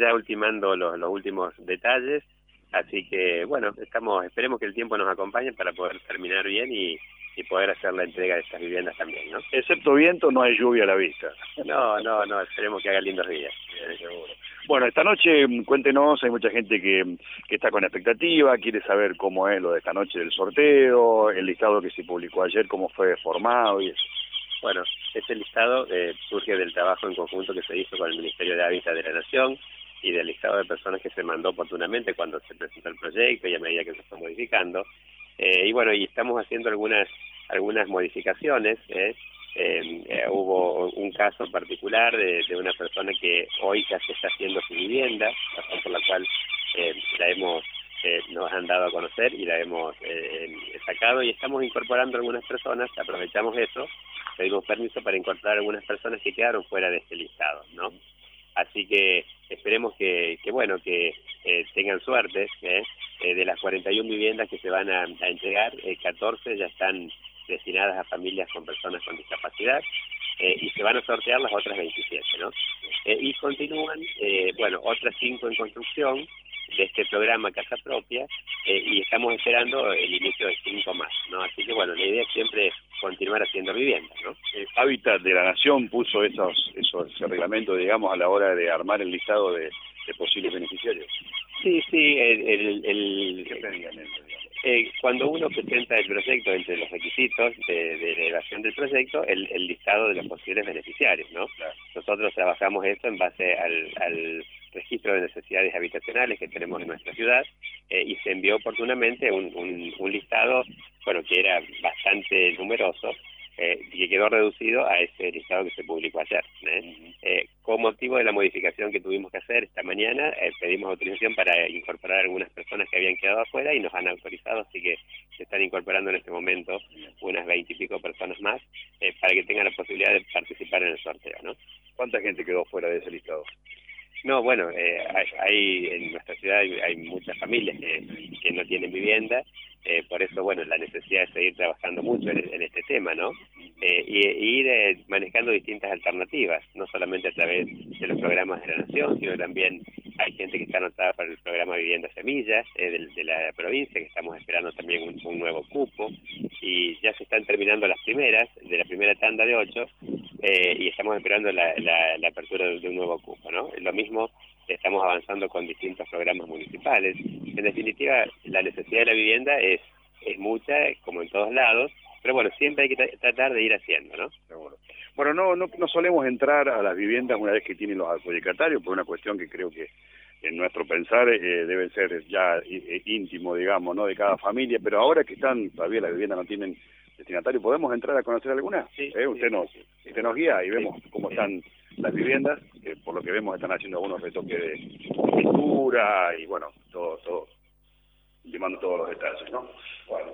ya ultimando los últimos detalles, así que bueno, esperemos que el tiempo nos acompañe para poder terminar bien y poder hacer la entrega de estas viviendas también, ¿no? Excepto viento, no hay lluvia a la vista. No, esperemos que haga lindos días. Seguro. Bueno, esta noche, cuéntenos, hay mucha gente que está con expectativa, quiere saber cómo es lo de esta noche del sorteo, el listado que se publicó ayer, cómo fue formado y eso. Bueno, este listado surge del trabajo en conjunto que se hizo con el Ministerio de Hábitat de la Nación y del listado de personas que se mandó oportunamente cuando se presentó el proyecto y a medida que se está modificando. Y bueno, y estamos haciendo algunas modificaciones. Hubo un caso particular de una persona que hoy ya se está haciendo su vivienda, razón por la cual nos han dado a conocer y la hemos sacado, y estamos incorporando algunas personas. Aprovechamos eso, pedimos permiso para incorporar algunas personas que quedaron fuera de este listado, ¿no? Así que esperemos que tengan suerte. De las 41 viviendas que se van a entregar, 14 ya están destinadas a familias con personas con discapacidad, y se van a sortear las otras 27, ¿no? Y continúan, otras 5 en construcción de este programa Casa Propia, y estamos esperando el inicio de 5 más, ¿no? Así que bueno, la idea es siempre continuar haciendo viviendas, ¿no? Hábitat de la Nación puso ese reglamento, digamos, a la hora de armar el listado de posibles beneficiarios. Sí, ¿Qué pedían ellos? Cuando uno presenta el proyecto, entre los requisitos de elevación del proyecto, el listado de los posibles beneficiarios, ¿no? Claro. Nosotros trabajamos esto en base al registro de necesidades habitacionales que tenemos en nuestra ciudad, y se envió oportunamente un listado, que era bastante numeroso, y que quedó reducido a ese listado que se publicó ayer. Con motivo de la modificación que tuvimos que hacer esta mañana, pedimos autorización para incorporar algunas personas que habían quedado afuera y nos han autorizado, así que se están incorporando en este momento unas 20 y pico personas más, para que tengan la posibilidad de participar en el sorteo, ¿no? ¿Cuánta gente quedó fuera de ese listado? No, bueno, hay en nuestra ciudad hay muchas familias que no tienen vivienda, por eso, la necesidad de seguir trabajando mucho en este tema, ¿no? Y ir manejando distintas alternativas, no solamente a través de los programas de la Nación, sino también hay gente que está anotada para el programa Vivienda Semillas de la provincia, que estamos esperando también un nuevo cupo, y ya se están terminando las primeras, de la primera tanda de 8, y estamos esperando la apertura de un nuevo cupo, ¿no? Lo mismo, estamos avanzando con distintos programas municipales. En definitiva, la necesidad de la vivienda es mucha, como en todos lados, pero siempre hay que tratar de ir haciendo, ¿no? Seguro. Bueno, no solemos entrar a las viviendas una vez que tienen los adjudicatarios, por una cuestión que creo que en nuestro pensar debe ser ya íntimo, digamos, ¿no?, de cada familia, pero ahora que todavía las viviendas no tienen destinatario, ¿podemos entrar a conocer alguna? Sí, usted nos guía y vemos cómo están las viviendas, que por lo que vemos están haciendo algunos retoques de pintura y todo, limando todos los detalles, ¿no? Bueno,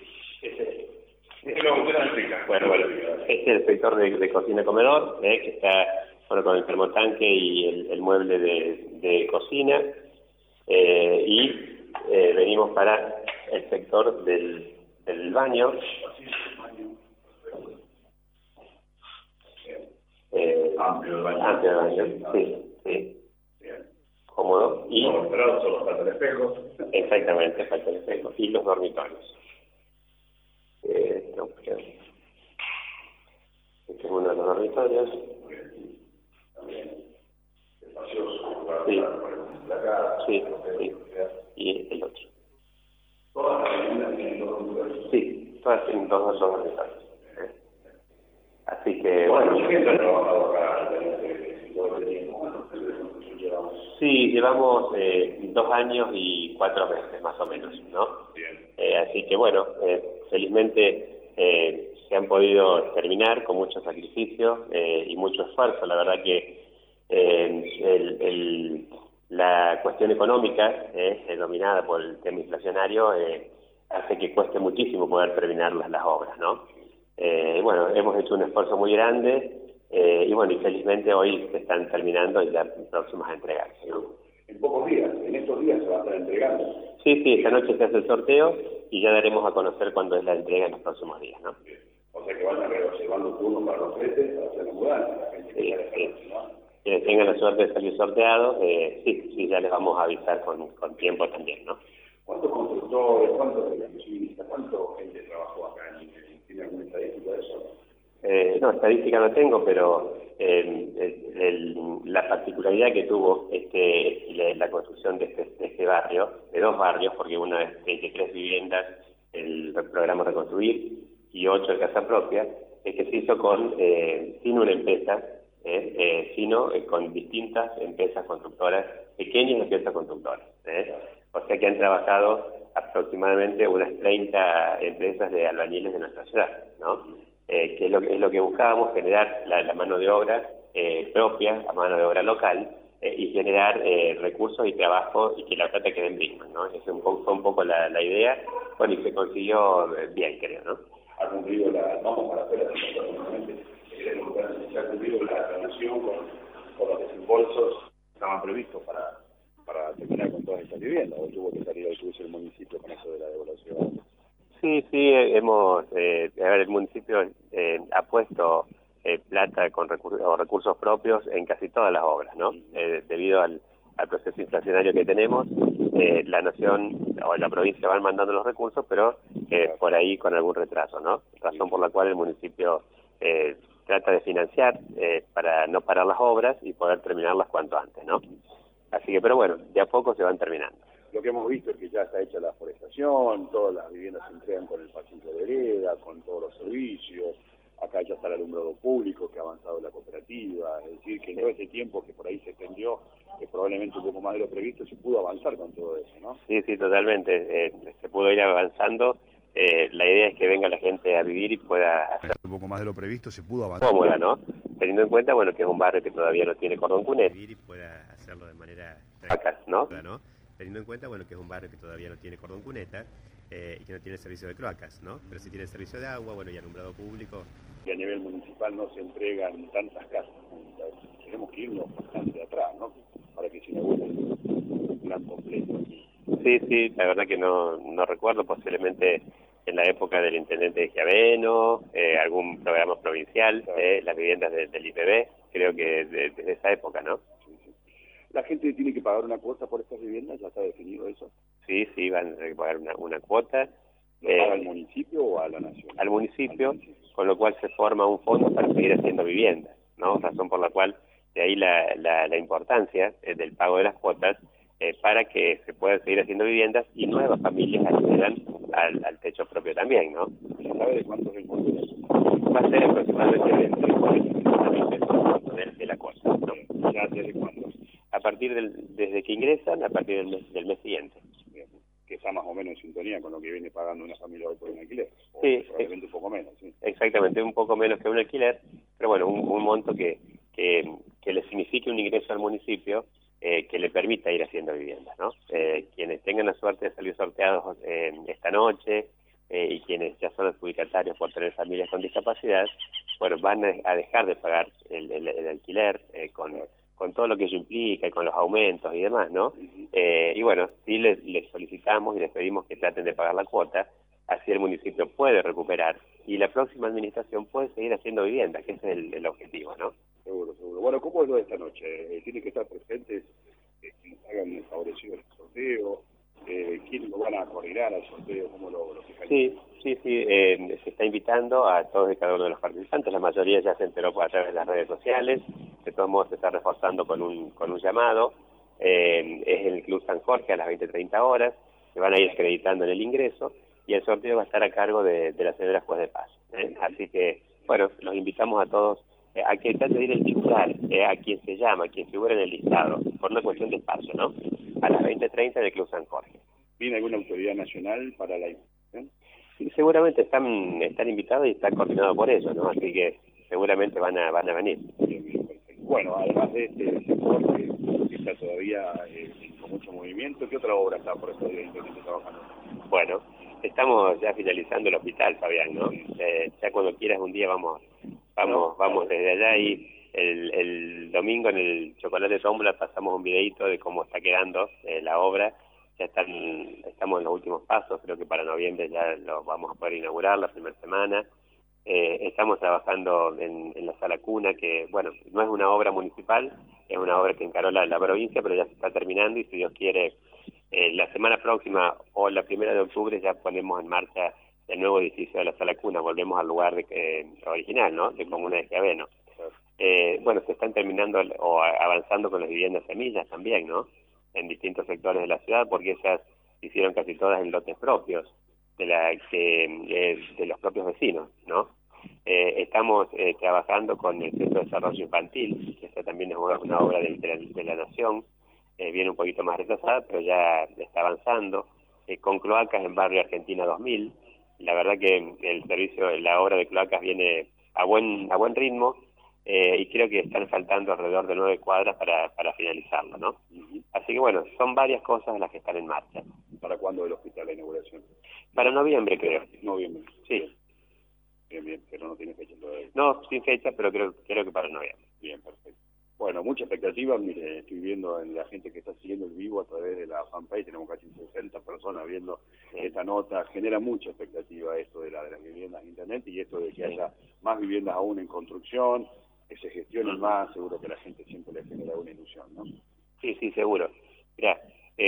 este es el sector de cocina-comedor, que está con el termotanque y el mueble de cocina, y venimos para el sector del baño. Amplio el baño, sí. Cómodo. Y solo falta el espejo. Exactamente, falta el espejo. Y los dormitorios. Este es uno de los dormitorios. También espacioso. Sí. La Sí. Y el otro. ¿Todas las viviendas tienen 2 dormitorios? Sí, todas tienen 2 dormitorios. Así que, ¿Mucha gente ha trabajado acá? Sí, llevamos 2 años y 4 meses más o menos, ¿no? Bien. Así que felizmente se han podido terminar con mucho sacrificio y mucho esfuerzo. La verdad que la cuestión económica, dominada por el tema inflacionario, hace que cueste muchísimo poder terminar las obras, ¿no? Hemos hecho un esfuerzo muy grande, y felizmente hoy se están terminando y ya próximas a entregarse, ¿no? En pocos días, en estos días se va a estar entregando. Sí, esta noche se hace el sorteo y ya daremos a conocer cuándo es la entrega en los próximos días, ¿no? O sea que van a reservando turnos para los fletes, para hacer la mudanza, la gente que sí. ¿no? quienes tengan la suerte de salir sorteados, sí, ya les vamos a avisar con tiempo también, ¿no? ¿Cuántos constructores, cuántos electricistas, cuánta gente trabajó acá? ¿Tiene alguna estadística de eso? No, estadística no tengo, pero la particularidad que tuvo la construcción de este barrio, de dos barrios, porque uno es 23 viviendas, el programa Reconstruir, y 8 de casa propia, es que se hizo sin una empresa, sino con distintas empresas constructoras, pequeñas empresas constructoras. O sea que han trabajado aproximadamente unas 30 empresas de albañiles de nuestra ciudad, ¿no? Que es lo que buscábamos, generar la mano de obra propia, la mano de obra local, y generar recursos y trabajo y que la plata quede en Brisman, ¿no? Esa fue un poco la idea, bueno, y se consiguió bien, creo, ¿no? Ha cumplido vamos para afuera, se ha cumplido la nación con los desembolsos que estaban previstos para terminar con todas estas viviendas, o tuvo que salir al cruce el municipio con eso de la devaluación. Sí, el municipio ha puesto plata con recursos propios en casi todas las obras, ¿no? Debido al proceso inflacionario que tenemos, la nación o la provincia van mandando los recursos, pero por ahí con algún retraso, ¿no? Razón por la cual el municipio trata de financiar para no parar las obras y poder terminarlas cuanto antes, ¿no? Así que, pero bueno, de a poco se van terminando. Lo que hemos visto es que ya está hecha la forestación, todas las viviendas se entregan con el pasillo de vereda, con todos los servicios, acá ya está el alumbrado público que ha avanzado la cooperativa, es decir, que en todo ese tiempo que por ahí se extendió, que probablemente un poco más de lo previsto, se pudo avanzar con todo eso, ¿no? Sí, totalmente, se pudo ir avanzando. La idea es que venga la gente a vivir y pueda hacer un poco más de lo previsto, se pudo avanzar. Cómoda, ¿no? Teniendo en cuenta, bueno, que es un barrio que todavía no tiene cordón cuneta. Y pueda hacerlo de manera Acá, ¿no? Teniendo en cuenta, bueno, que es un barrio que todavía no tiene cordón cuneta y que no tiene servicio de cloacas, ¿no? Pero sí tiene servicio de agua, bueno, y alumbrado público. Y a nivel municipal no se entregan tantas casas juntas. Tenemos que irnos bastante atrás, ¿no? Para que se inaugure un plan completo. Sí, la verdad que no recuerdo, posiblemente en la época del intendente de Schiaveno, algún programa provincial, las viviendas del IPB, creo que desde esa época, ¿no? Sí. ¿La gente tiene que pagar una cuota por estas viviendas? ¿Ya está definido eso? Sí, van a pagar una cuota. ¿Lo paga al municipio o a la nación? Al municipio, con lo cual se forma un fondo para seguir haciendo viviendas, ¿no? Razón por la cual, de ahí la importancia del pago de las cuotas, para que se puedan seguir haciendo viviendas y nuevas familias accedan al techo propio también, ¿no? ¿Se sabe de cuánto es el monto? Va a ser aproximadamente de entre 40 y 50 pesos el monto de la cuota, ¿no? ¿Ya desde cuándo? Desde que ingresan, a partir del mes siguiente. Bien. Que está más o menos en sintonía con lo que viene pagando una familia hoy por un alquiler. Sí. Probablemente un poco menos, sí. Exactamente, un poco menos que un alquiler, pero bueno, un monto que le signifique un ingreso al municipio que le permita ir haciendo viviendas, ¿no? Quienes tengan la suerte de salir sorteados esta noche y quienes ya son adjudicatarios por tener familias con discapacidad, bueno, van a dejar de pagar el alquiler con todo lo que ello implica y con los aumentos y demás, ¿no? Y bueno, sí les solicitamos y les pedimos que traten de pagar la cuota, así el municipio puede recuperar y la próxima administración puede seguir haciendo vivienda, que ese es el objetivo, ¿no? Seguro. Bueno, ¿cómo es lo de esta noche? ¿Tienen que estar presentes quienes hagan el favorecido del sorteo? ¿Quiénes lo van a coordinar al sorteo? ¿Cómo lo fijan? Sí, se está invitando a todos y cada uno de los participantes, la mayoría ya se enteró a través de las redes sociales, de todos modos se está reforzando con un llamado, es el Club San Jorge a las 20:30 horas, se van a ir acreditando en el ingreso y el sorteo va a estar a cargo de la señora juez de paz. Así que, bueno, los invitamos a todos a que traten de ir el titular, a quien se llama, a quien figura en el listado, por una cuestión de espacio, ¿no? A las 20:30 del Club San Jorge. ¿Viene alguna autoridad nacional para la invitación? Sí, seguramente están invitados y está coordinado por eso, ¿no? Así que seguramente van a venir. Bien, bueno, además de este sector que está todavía con mucho movimiento, ¿qué otra obra está por estos días trabajando? Bueno, estamos ya finalizando el hospital, Fabián, ¿no? Ya cuando quieras un día vamos desde allá y el domingo en el Chocolate Tómbola pasamos un videito de cómo está quedando la obra. Ya estamos en los últimos pasos, creo que para noviembre ya lo vamos a poder inaugurar la primera semana. Estamos trabajando en la sala cuna, que bueno, no es una obra municipal, es una obra que encaró la provincia, pero ya se está terminando y si Dios quiere, la semana próxima o la 1 de octubre ya ponemos en marcha el nuevo edificio de la sala cuna, volvemos al lugar original, ¿no? De Comuna de Schiaveno. Bueno, se están terminando o avanzando con las viviendas semillas también, ¿no? En distintos sectores de la ciudad, porque ellas hicieron casi todas en lotes propios de los propios vecinos, ¿no? Estamos trabajando con el Centro de Desarrollo Infantil, que esta también es una obra de la Nación, viene un poquito más retrasada, pero ya está avanzando, con cloacas en Barrio Argentina 2000. La verdad que el servicio, la obra de cloacas viene a buen ritmo, y creo que están faltando alrededor de 9 cuadras para finalizarlo, ¿no? Así que bueno, son varias cosas las que están en marcha. ¿Para cuándo el hospital, la inauguración? Para noviembre, creo. Noviembre. Sí. Bien, pero no tiene fecha todavía. No, sin fecha, pero creo que para noviembre. Bien, perfecto. Bueno, mucha expectativa. Mire, estoy viendo en la gente que está siguiendo el vivo a través de la fanpage, tenemos casi 60 personas viendo esta nota. Genera mucha expectativa esto de las viviendas en internet y esto de que haya más viviendas aún en construcción, que se gestionen más. Seguro que a la gente siempre le genera una ilusión, ¿no? Sí, seguro. Mirá,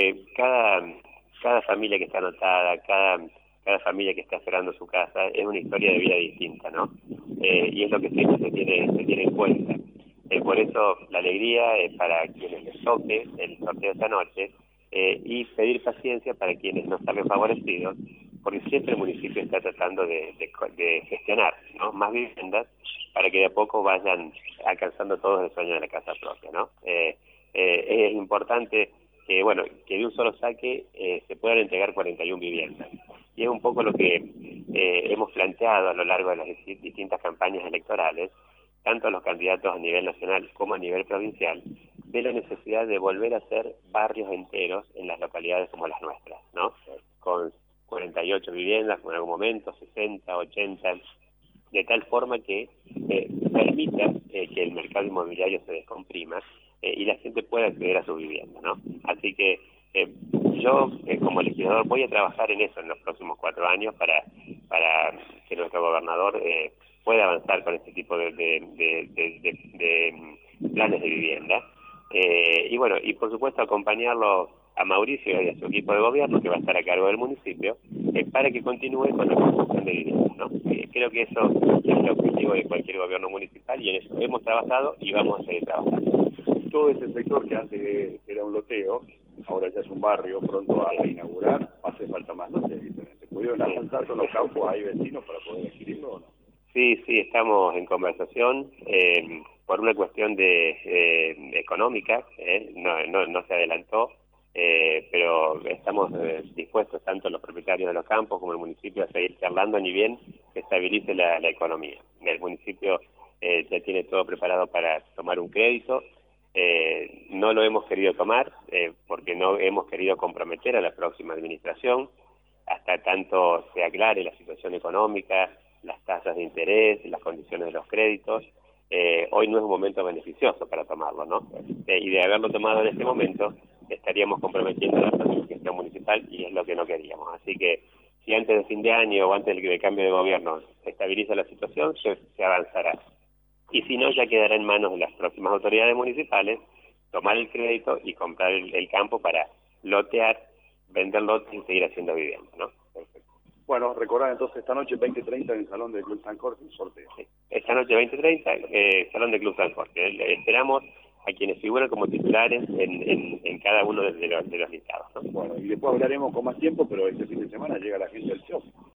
cada familia que está anotada, cada familia que está esperando su casa es una historia de vida distinta, ¿no? Y es lo que siempre se tiene en cuenta. Por eso la alegría es para quienes les toque el sorteo esta noche, y pedir paciencia para quienes no salen favorecidos, porque siempre el municipio está tratando de gestionar, ¿no?, más viviendas para que de a poco vayan alcanzando todos el sueño de la casa propia, ¿no? Es importante que, bueno, que de un solo saque se puedan entregar 41 viviendas. Y es un poco lo que hemos planteado a lo largo de las distintas campañas electorales, tanto a los candidatos a nivel nacional como a nivel provincial, de la necesidad de volver a hacer barrios enteros en las localidades como las nuestras, ¿no? Con 48 viviendas, en algún momento 60, 80, de tal forma que permita que el mercado inmobiliario se descomprima y la gente pueda acceder a su vivienda, ¿no? Así que yo, como legislador, voy a trabajar en eso en los próximos 4 años para que nuestro gobernador pueda avanzar con este tipo de planes de vivienda. Y bueno, y por supuesto acompañarlo a Mauricio y a su equipo de gobierno, que va a estar a cargo del municipio, para que continúe con la construcción de viviendas, ¿no? Creo que eso es el objetivo de cualquier gobierno municipal y en eso hemos trabajado y vamos a seguir trabajando. Todo ese sector que antes era un loteo, ahora ya es un barrio pronto a inaugurar, hace falta más lotes diferentes. ¿Pudieron avanzar con los campos ahí vecinos para poder adquirirlo o no? Sí, estamos en conversación. Por una cuestión económica, no se adelantó, pero estamos dispuestos, tanto los propietarios de los campos como el municipio, a seguir charlando, ni bien que estabilice la economía. El municipio ya tiene todo preparado para tomar un crédito. No lo hemos querido tomar porque no hemos querido comprometer a la próxima administración hasta tanto se aclare la situación económica, las tasas de interés, las condiciones de los créditos. Hoy no es un momento beneficioso para tomarlo, ¿no? Y de haberlo tomado en este momento estaríamos comprometiendo a la próxima gestión municipal y es lo que no queríamos. Así que si antes de fin de año o antes del cambio de gobierno se estabiliza la situación, se avanzará. Y si no, ya quedará en manos de las próximas autoridades municipales tomar el crédito y comprar el campo para lotear, vender lotes y seguir haciendo vivienda, ¿no? Perfecto. Bueno, recordad entonces esta noche 20:30 en el Salón del Club San Jorge, el sorteo. Sí. Esta noche 20:30, Salón del Club San Jorge. Esperamos a quienes figuran como titulares en cada uno de los listados, ¿no? Bueno, y después hablaremos con más tiempo, pero este fin de semana llega la gente del show.